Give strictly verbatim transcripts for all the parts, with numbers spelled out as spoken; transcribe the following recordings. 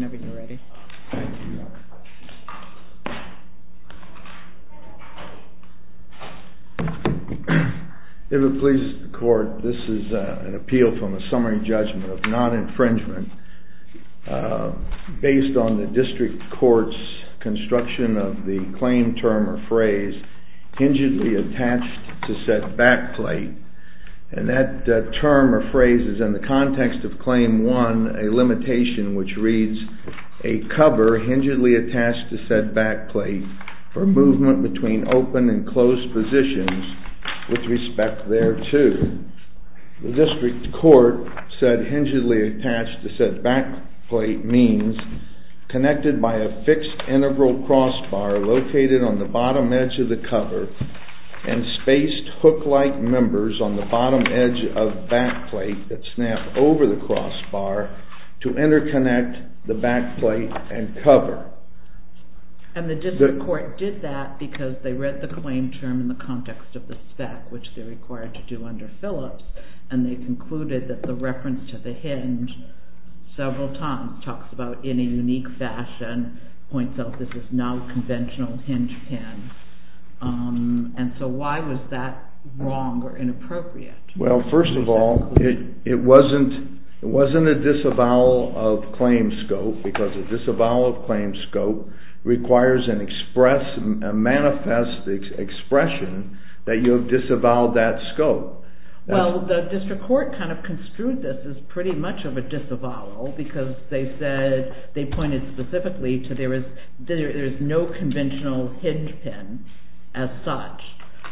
whenever you're ready. Thank you. If it pleases the court, this is uh, an appeal from a summary judgment of non-infringement uh, based on the district court's construction of the claim term or phrase hingedly attached to said backplate. And that uh, term or phrase is in the context of Claim one, a limitation which reads, a cover hingedly attached to said backplate for movement between open and closed positions with respect thereto. The district court said hingedly attached to said backplate means connected by a fixed integral crossbar located on the bottom edge of the cover and spaced hook-like members on the bottom edge of backplate that snap over the crossbar to interconnect the backplate and cover. And the district court did that because they read the claim term in the context of the spec, which they're required to do under Phillips, and they concluded that the reference to the hinge several times talks about in a unique fashion, points out this is now conventional hinge pin. Um, and so why was that wrong or inappropriate? Well, first of all, it, it wasn't it wasn't a disavowal of claim scope, because a disavowal of claim scope requires an express, a manifest ex- expression that you have disavowed that scope. That's well, the district court kind of construed this as pretty much of a disavowal, because they said, they pointed specifically to there is there, there is no conventional hinge pin as such.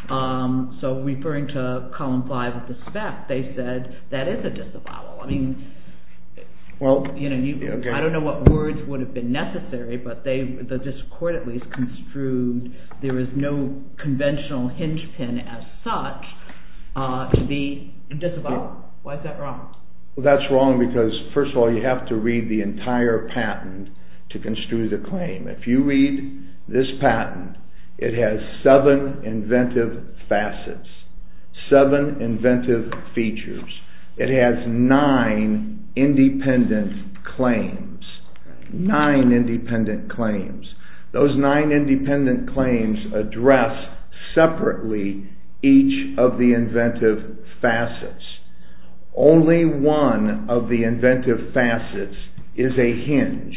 Um, so referring to column five of the spec, they said that is a disavowal. I mean, well, you know, you, okay. I don't know what words would have been necessary, but they, the district court at least construed there is no conventional hinge pin as such uh, to be disavowal. Why is that wrong? Well, that's wrong because, first of all, you have to read the entire patent to construe the claim. If you read this patent, it has seven inventive facets, seven inventive features. It has nine independent claims, nine independent claims. Those nine independent claims address separately each of the inventive facets. Only one of the inventive facets is a hinge,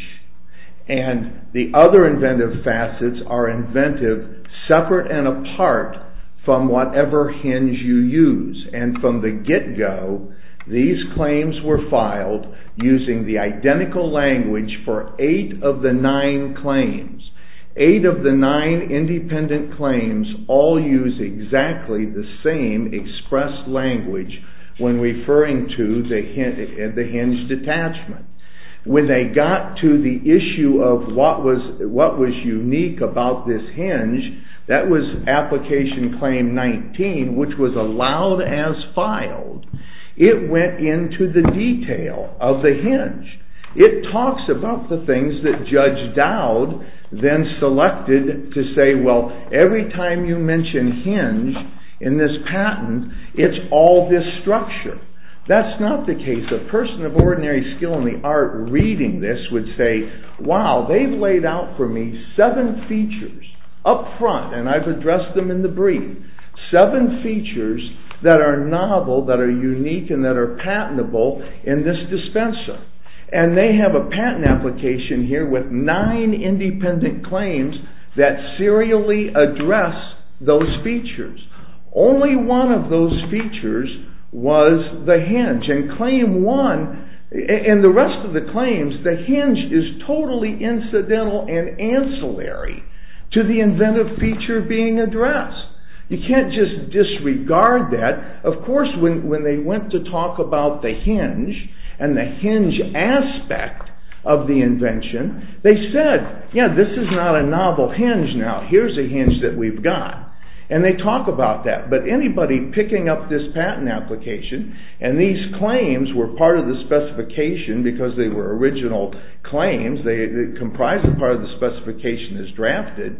and the other inventive facets are inventive separate and apart from whatever hinge you use. And from the get-go, these claims were filed using the identical language for eight of the nine claims. Eight of the nine independent claims all use exactly the same expressed language when referring to the hinge, the hinge detachment. When they got to the issue of what was what was unique about this hinge, that was application claim nineteen, which was allowed as filed. It went into the detail of the hinge. It talks about the things that Judge Dowd then selected to say, well, every time you mention hinge in this patent, it's all this structure. That's not the case. A person of ordinary skill in the art reading this would say, wow, they've laid out for me seven features up front, and I've addressed them in the brief. Seven features that are novel, that are unique, and that are patentable in this dispenser. And they have a patent application here with nine independent claims that serially address those features. Only one of those features was the hinge. And claim one, and the rest of the claims, the hinge is totally incidental and ancillary to the inventive feature being addressed. You can't just disregard that. Of course, when, when they went to talk about the hinge and the hinge aspect of the invention, they said, yeah, this is not a novel hinge now. Here's a hinge that we've got. And they talk about that. But anybody picking up this patent application, and these claims were part of the specification because they were original claims, they, they comprised a part of the specification as drafted,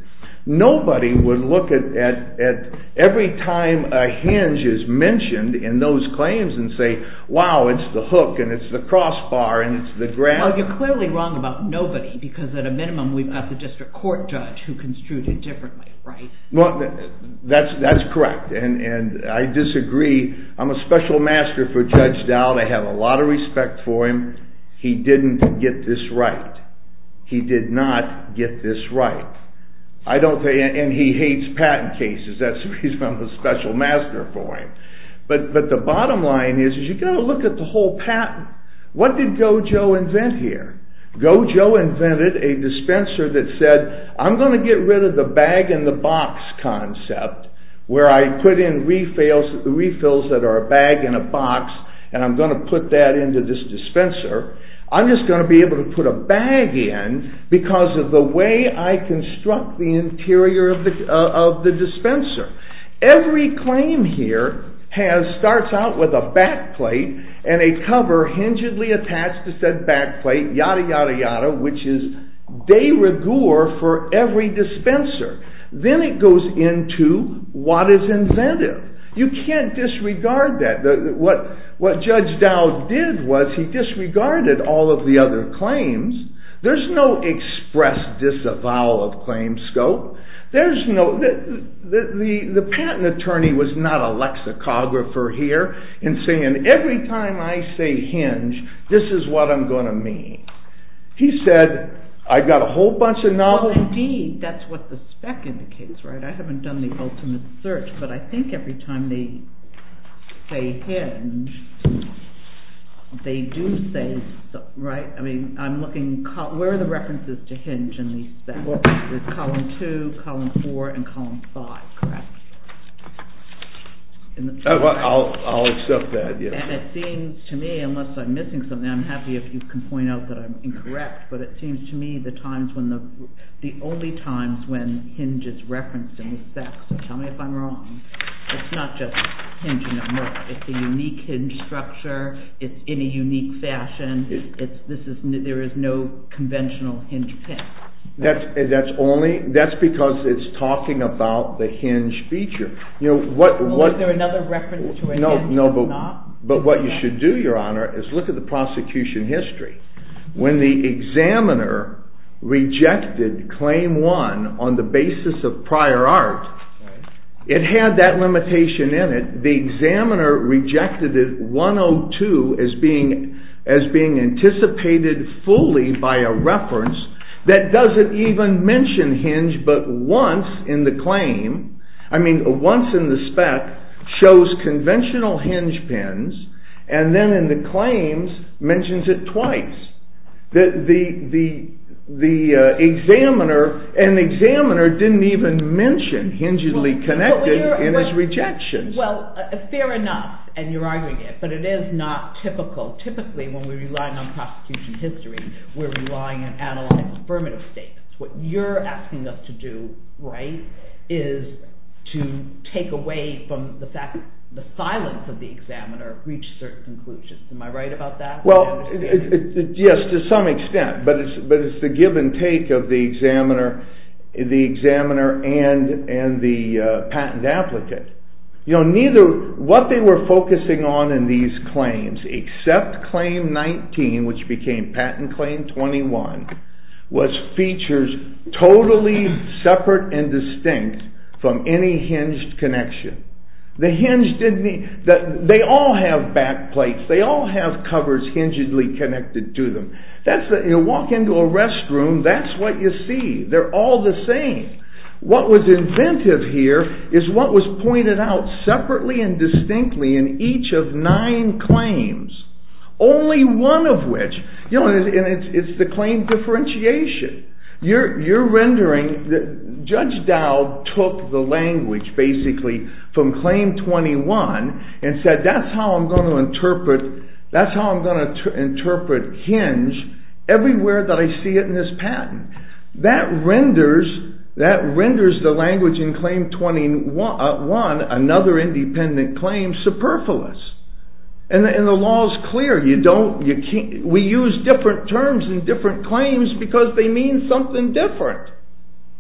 Nobody would look at, at, at every time a hinge is mentioned in those claims and say, wow, it's the hook and it's the crossbar and it's the grab. Well, you're clearly wrong about nobody, because at a minimum we've got the district court judge who construed it differently, right? Well, that's that's correct, and, and I disagree. I'm a special master for Judge Dowd. I have a lot of respect for him. He didn't get this right. He did not get this right. I don't think, and he hates patent cases. That's the reason I'm a special master for him. But but the bottom line is, is you got to look at the whole patent. What did Gojo invent here? Gojo invented a dispenser that said, I'm going to get rid of the bag and the box concept, where I put in refills, refills that are a bag and a box, and I'm going to put that into this dispenser. I'm just going to be able to put a bag in because of the way I construct the interior of the uh, of the dispenser. Every claim here has starts out with a back plate and a cover hingedly attached to said back plate, yada yada yada, which is de rigueur for every dispenser. Then it goes into what is inventive. You can't disregard that. The, what, what Judge Dowd did was he disregarded all of the other claims. There's no express disavowal of claim scope. There's no, the, the, the, the patent attorney was not a lexicographer here in saying, every time I say hinge, this is what I'm going to mean. He said, I've got a whole bunch of novels. Well, indeed, that's what the spec indicates, right? I haven't done the ultimate search, but I think every time they say hinge, they do say, right? I mean, I'm looking, where are the references to hinge in these specs? Well, there's column two, column four, and column five, correct? In the, uh, well, I'll, I'll accept that, yes. And it seems to me, unless I'm missing something, I'm happy if you can point out that I'm incorrect, but it seems to me the times when the, the only times when hinge is referenced in the spec, so tell me if I'm wrong, it's not just hinge no more. It's a unique hinge structure, it's in a unique fashion, it's, this is, there is no conventional hinge pin. That's that's only that's because it's talking about the hinge feature. You know what? Well, what? Is there another reference to a no, hinge? No, but not? but what you should do, Your Honor, is look at the prosecution history. When the examiner rejected Claim One on the basis of prior art, right, it had that limitation in it. The examiner rejected it one oh two as being as being anticipated fully by a reference that doesn't even mention hinge, but once in the claim, I mean once in the spec, shows conventional hinge pins, and then in the claims mentions it twice. The the the the uh, examiner, an examiner didn't even mention hingedly well, connected well, in his rejection. Well, uh, fair enough. And you're arguing it, but it is not typical. Typically, when we're relying on prosecution history, we're relying on analyzed affirmative statements. What you're asking us to do, right, is to take away from the fact that the silence of the examiner reach certain conclusions. Am I right about that? Well, it, it, it, yes, to some extent, but it's but it's the give and take of the examiner, the examiner and and the uh, patent applicant. You know, neither what they were focusing on in these claims, except Claim nineteen, which became Patent Claim twenty-one, was features totally separate and distinct from any hinged connection. The hinge didn't need, the, they all have back plates, they all have covers hingedly connected to them. That's the, you walk into a restroom, that's what you see. They're all the same. What was inventive here is what was pointed out separately and distinctly in each of nine claims, only one of which, you know, and it's, it's the claim differentiation. You're, you're rendering, the, Judge Dowd took the language basically from Claim twenty-one and said, that's how I'm going to interpret, that's how I'm going to ter- interpret hinge everywhere that I see it in this patent. That renders That renders the language in Claim twenty-one, another independent claim, superfluous. And the, and the law is clear. You don't, you can't, we use different terms in different claims because they mean something different.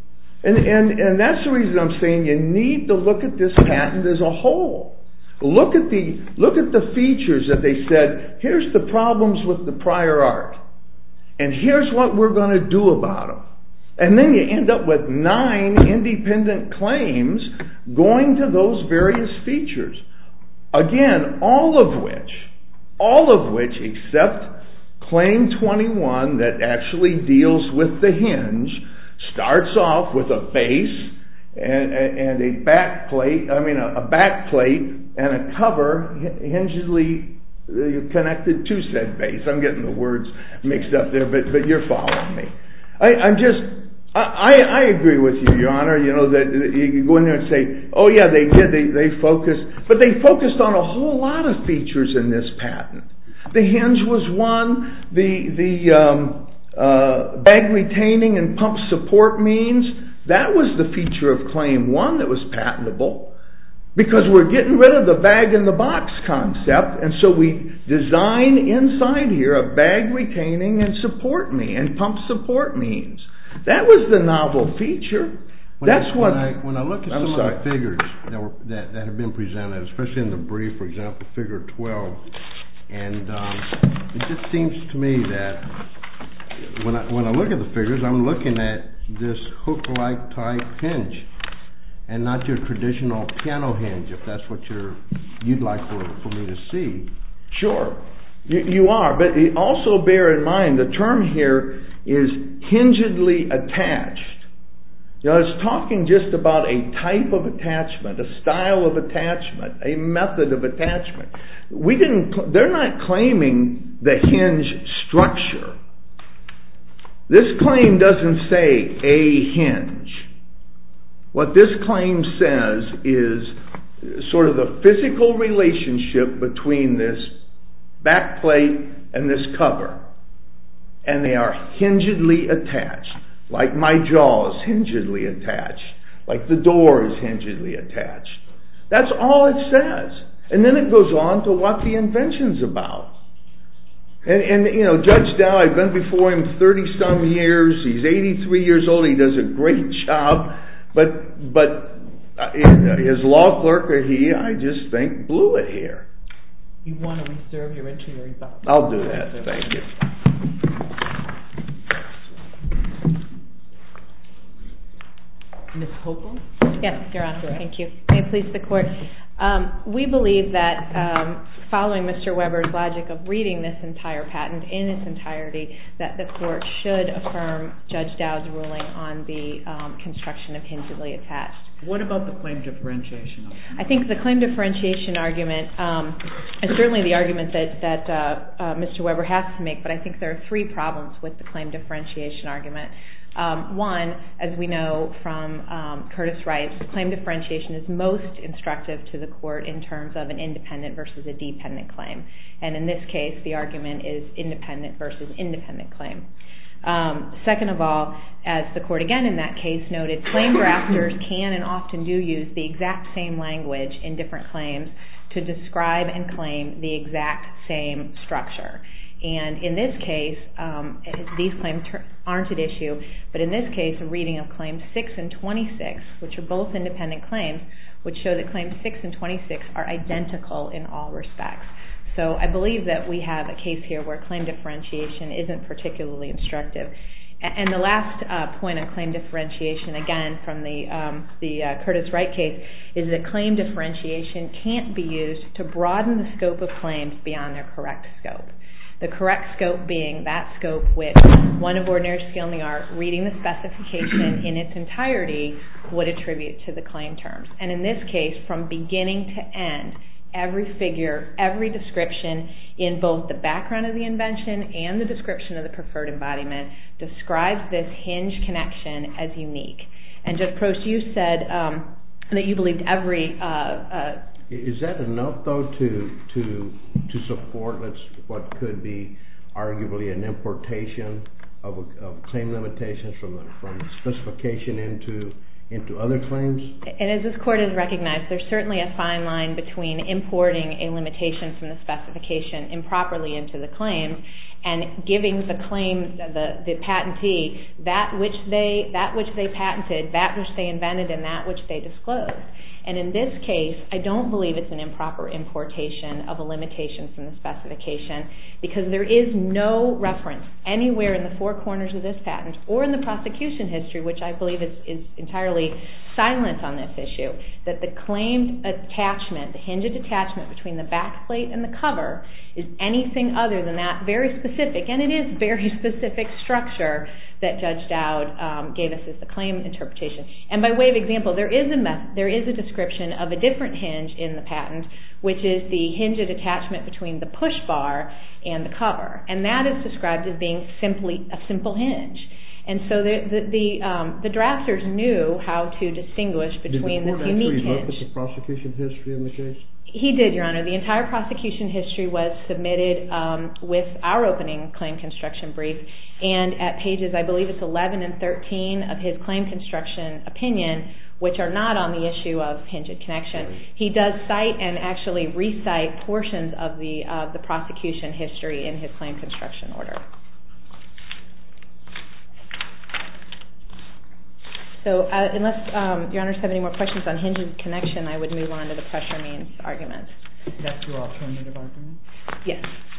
And, and, and that's the reason I'm saying you need to look at this patent as a whole. Look at the, look at the features that they said, here's the problems with the prior art. And here's what we're going to do about them. And then you end up with nine independent claims going to those various features. Again, all of which, all of which except claim twenty-one that actually deals with the hinge, starts off with a base and, and a back plate, I mean a, a back plate and a cover hingedly connected to said base. I'm getting the words mixed up there, but, but you're following me. I, I'm just... I, I agree with you, Your Honor, you know, that you can go in there and say, oh yeah, they did, they, they focused, but they focused on a whole lot of features in this patent. The hinge was one, the, the um, uh, bag retaining and pump support means, that was the feature of claim one that was patentable, because we're getting rid of the bag in the box concept, and so we design inside here a bag retaining and support mean, and pump support means. That was the novel feature. When That's I, what. When I, when I look at I'm some sorry. of the figures that were that, that have been presented, especially in the brief, for example, Figure twelve, and um, it just seems to me that when I when I look at the figures, I'm looking at this hook-like type hinge, and not your traditional piano hinge, if that's what you're you'd like for for me to see. Sure, you, you are, but also bear in mind the term here is hingedly attached. You know, it's talking just about a type of attachment, a style of attachment, a method of attachment. We didn't. They're not claiming the hinge structure. This claim doesn't say a hinge. What this claim says is sort of the physical relationship between this back plate and this cover. And they are hingedly attached, like my jaw is hingedly attached, like the door is hingedly attached. That's all it says. And then it goes on to what the invention's about. And, and you know, Judge Dow, I've been before him thirty-some years. He's eighty-three years old. He does a great job. But, but his law clerk or he, I just think, blew it here. You want to reserve your entry or rebuttal? I'll do that. Thank you. Miz Hochul? Yes, Your Honor. Thank you. May it please the Court. Um, we believe that um, following Mister Weber's logic of reading this entire patent in its entirety, that the Court should affirm Judge Dow's ruling on the um, construction of hingedly attached. What about the claim differentiation argument? I think the claim differentiation argument um, is certainly the argument that, that uh, uh, Mister Weber has to make, but I think there are three problems with the claim differentiation argument. Um, one, as we know from um, Curtis Wright, claim differentiation is most instructive to the Court in terms of an independent versus a dependent claim. And in this case, the argument is independent versus independent claim. Um, second of all, as the Court again in that case noted, claim drafters can and often do use the exact same language in different claims to describe and claim the exact same structure. And in this case, um, these claims aren't at issue, but in this case, a reading of Claims six and twenty-six, which are both independent claims, would show that Claims six and twenty-six are identical in all respects. So I believe that we have a case here where claim differentiation isn't particularly instructive. And the last uh, point on claim differentiation, again from the, um, the uh, Curtis Wright case, is that claim differentiation can't be used to broaden the scope of claims beyond their correct scope. The correct scope being that scope which one of ordinary skill in the art, reading the specification in its entirety, would attribute to the claim terms. And in this case, from beginning to end, every figure, every description in both the background of the invention and the description of the preferred embodiment describes this hinge connection as unique. And Judge Prost, you said um, that you believed every uh, uh, Is that enough, though, to to to support let's, what could be arguably an importation of, a, of claim limitations from the, from the specification into into other claims? And as this Court has recognized, there's certainly a fine line between importing a limitation from the specification improperly into the claims and giving the claim, the, the patentee, that which they that which they patented, that which they invented, and that which they disclosed. And in this case, I don't believe it's an improper importation of a limitation from the specification, because there is no reference anywhere in the four corners of this patent or in the prosecution history, which I believe is, is entirely silent on this issue, that the claimed attachment, the hinged attachment between the back plate and the cover, is anything other than that very specific, and it is very specific structure that Judge Dowd um, gave us as the claim interpretation. And by way of example, there is a meth- there is a description of a different hinge in the patent, which is the hinged attachment between the push bar and the cover, and that is described as being simply a simple hinge. And so the the the, um, the drafters knew how to distinguish between this unique hinge. Did the court actually look at the prosecution history in the case? He did, Your Honor. The entire prosecution history was submitted um, with our opening claim construction brief, and at pages, I believe it's eleven and thirteen of his claim construction opinion, which are not on the issue of hinged connection, he does cite and actually recite portions of the uh, the prosecution history in his claim construction order. So uh, unless um, Your Honors have any more questions on hinged connection, I would move on to the pressure means argument. That's your alternative argument? Yes.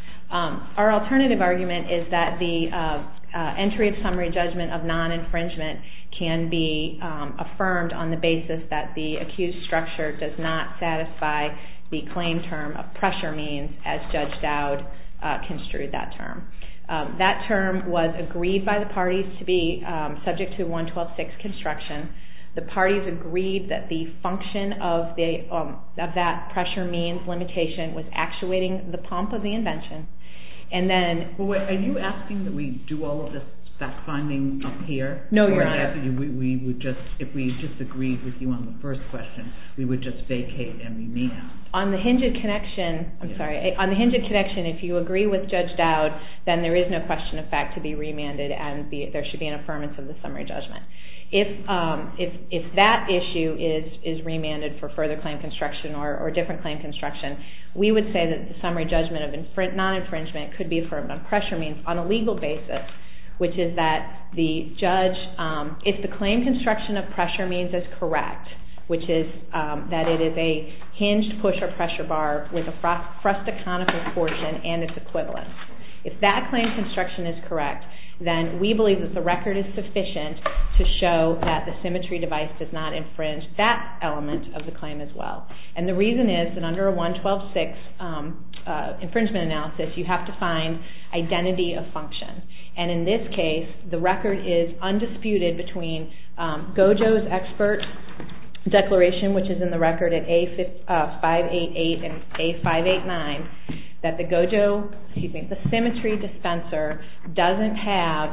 Um, our alternative argument is that the uh, uh, entry of summary judgment of non-infringement can be um, affirmed on the basis that the accused structure does not satisfy the claim term of pressure means as Judge Dowd uh, construed that term. Um, that term was agreed by the parties to be um, subject to one twelve six construction. The parties agreed that the function of the um, of that pressure means limitation was actuating the pump of the invention. And then, well, wait, are you asking that we do all of this fact finding up here? No, Your or Honor. That we, we would just, if we just agreed with you on the first question, we would just vacate and remand. On the hinged connection, I'm yeah. sorry, on the hinged connection, if you agree with Judge Dowd, then there is no question of fact to be remanded, and the, there should be an affirmance of the summary judgment. If um, if if that issue is is remanded for further claim construction or, or different claim construction, we would say that the summary judgment of infr- non-infringement could be affirmed on pressure means on a legal basis, which is that the judge, um, if the claim construction of pressure means is correct, which is um, that it is a hinged push or pressure bar with a frustaconical portion and its equivalent. If that claim construction is correct, then we believe that the record is sufficient to show that the symmetry device does not infringe that element of the claim as well. And the reason is that under a one twelve six um, uh, infringement analysis, you have to find identity of function. And in this case, the record is undisputed between um, Gojo's expert declaration, which is in the record at A five eighty-eight and A five eighty-nine, that the Gojo, excuse me, the symmetry dispenser doesn't have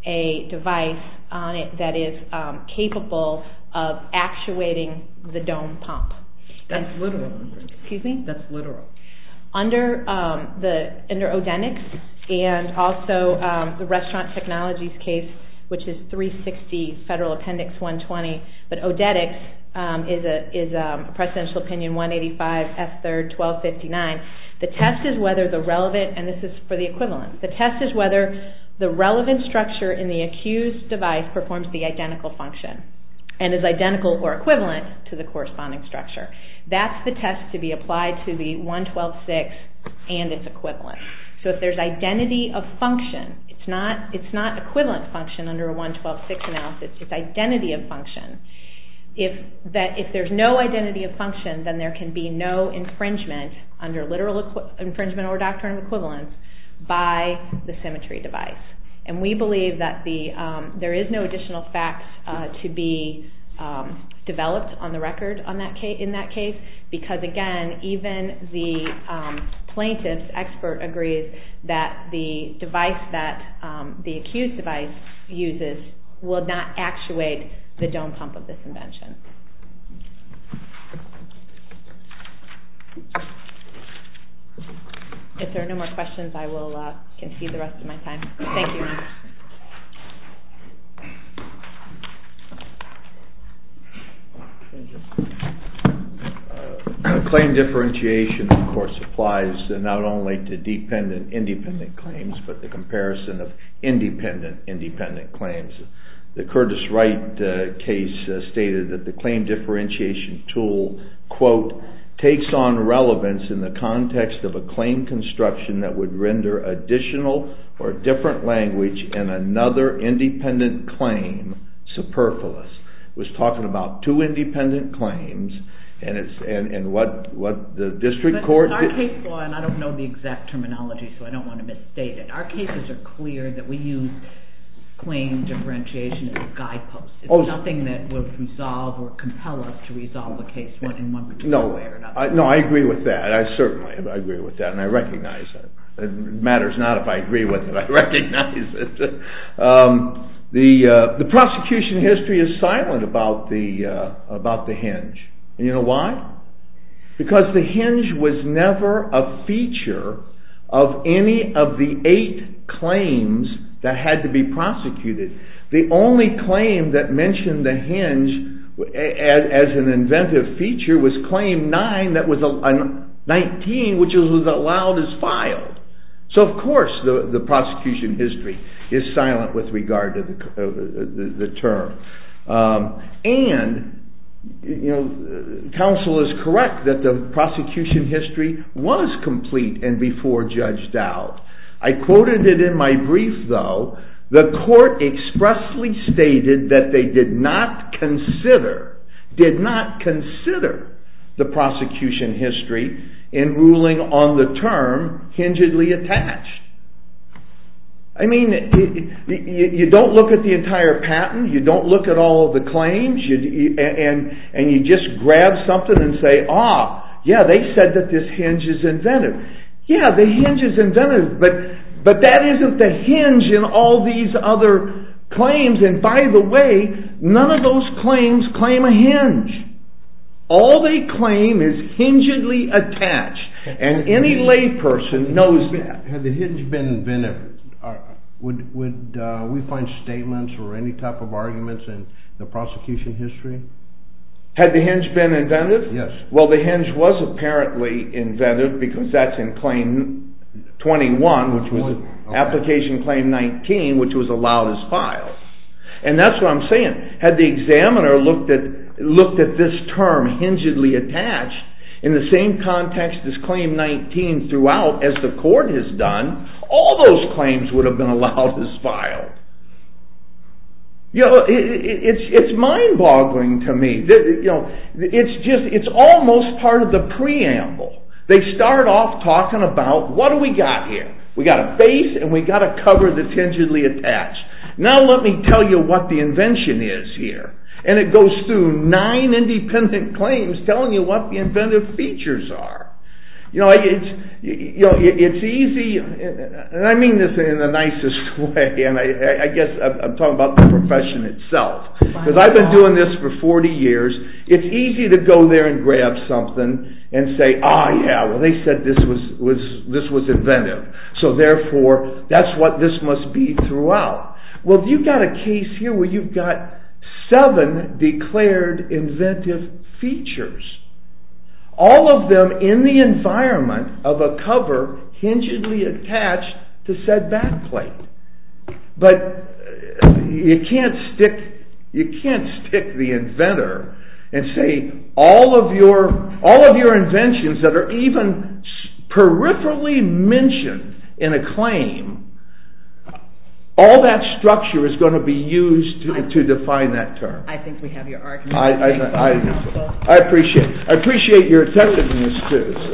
a device on it that is um, capable of actuating the dome pump. That's and, literal. Excuse me? That's literal. Under um, the under Odenix and also um, the Restaurant Technologies case, which is three sixty Federal Appendix one twenty, but Odenix um, is a is a presidential opinion one eighty-five F third twelve fifty-nine. The test is whether the relevant, and this is for the equivalent, the test is whether the relevant structure in the accused device performs the identical function and is identical or equivalent to the corresponding structure. That's the test to be applied to the one twelve six and its equivalent. So if there's identity of function, it's not it's not equivalent function under a one twelve six analysis, it's identity of function. If that if there's no identity of function, then there can be no infringement under literal equi- infringement or doctrine of equivalence by the symmetry device. And we believe that the um, there is no additional facts uh, to be um, developed on the record on that case, in that case, because again, even the um, plaintiff's expert agrees that the device that um, the accused device uses will not actuate the dome pump of this invention. If there are no more questions, I will uh, concede the rest of my time. Thank you. Uh, claim differentiation, of course, applies not only to dependent, independent claims, but the comparison of independent, independent claims. The Curtis Wright uh, case uh, stated that the claim differentiation tool, quote, takes on relevance in the context of a claim construction that would render additional or different language in another independent claim superfluous. It was talking about two independent claims, and it's and, and what what the district but court. Our did, case law, and I don't know the exact terminology, so I don't want to misstate it. Our cases are clear that we use claim differentiation as a guidepost. It's oh, nothing that will resolve or compel us to resolve a case one in one particular no, way or another. I, no, I agree with that. I certainly I agree with that, and I recognize that. It matters not if I agree with it. I recognize it. Um, the uh, the prosecution history is silent about the uh, about the hinge. And you know why? Because the hinge was never a feature of any of the eight claims that had to be prosecuted. The only claim that mentioned the hinge as, as an inventive feature was claim nine, that was a, a nineteen, which was allowed as filed. So of course the, the prosecution history is silent with regard to the, uh, the, the term. Um, and you know, counsel is correct that the prosecution history was complete and before Judge Dowd. I quoted it in my brief, though. The court expressly stated that they did not consider, did not consider the prosecution history in ruling on the term hingedly attached. I mean, you, you don't look at the entire patent, you don't look at all of the claims, you, you, and, and you just grab something and say, ah, yeah, they said that this hinge is inventive. Yeah, the hinge is inventive, but but that isn't the hinge in all these other claims. And by the way, none of those claims claim a hinge. All they claim is hingedly attached, and any layperson knows that. Had the hinge been inventive, uh, would would uh, we find statements or any type of arguments in the prosecution history? Had the hinge been inventive? Yes. Well, the hinge was apparently inventive because that's in claim twenty-one, which was okay. Application claim nineteen, which was allowed as filed. And that's what I'm saying. Had the examiner looked at looked at this term hingedly attached in the same context as claim nineteen throughout, as the court has done, all those claims would have been allowed as filed. You know, it, it, it's it's mind-boggling to me. You know, it's just it's almost part of the preamble. They start off talking about what do we got here? We got a base and we got a cover that's hingedly attached. Now let me tell you what the invention is here, and it goes through nine independent claims telling you what the inventive features are. You know, it's you know it's easy, and I mean this in the nicest way. And I, I guess I'm talking about the profession itself, because I've been doing this for forty years. It's easy to go there and grab something and say, "Ah, yeah, well, they said this was was this was inventive, so therefore that's what this must be throughout." Well, you've got a case here where you've got seven declared inventive features. All of them in the environment of a cover hingedly attached to said backplate. But you can't stick you can't stick the inventor and say all of your all of your inventions that are even peripherally mentioned in a claim, all that structure is going to be used to, to define that term. I think we have your argument. I, I, I, I appreciate I appreciate your attentiveness too. So.